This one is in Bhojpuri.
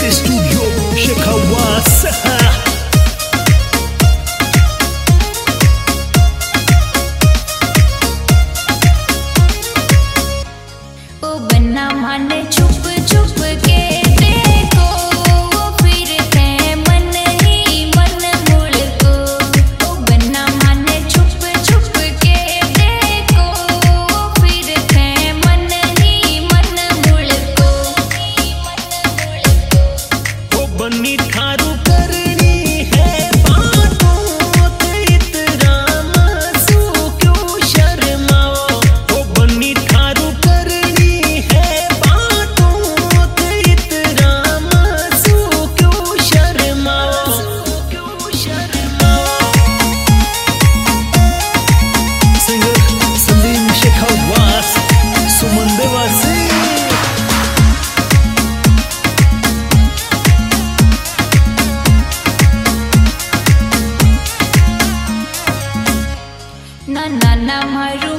Studio Shekhawas. ओ बन्ना माने छुप छुप के देखो, वो फिरते मन ही मन मुड़को। ओ बन्ना माने छुप छुप के देखो, वो फिरते मन ही मन मुड़को। ओ बन्नी थारू करनी है बातों तो इतना मासू क्यों शर्माओ। ओ बन्नी थारू करनी है बातों तो इतना मासू क्यों शर्माओ। सिंगर सलीम शेखावास, सुमन देवासी। ना ना ना मारू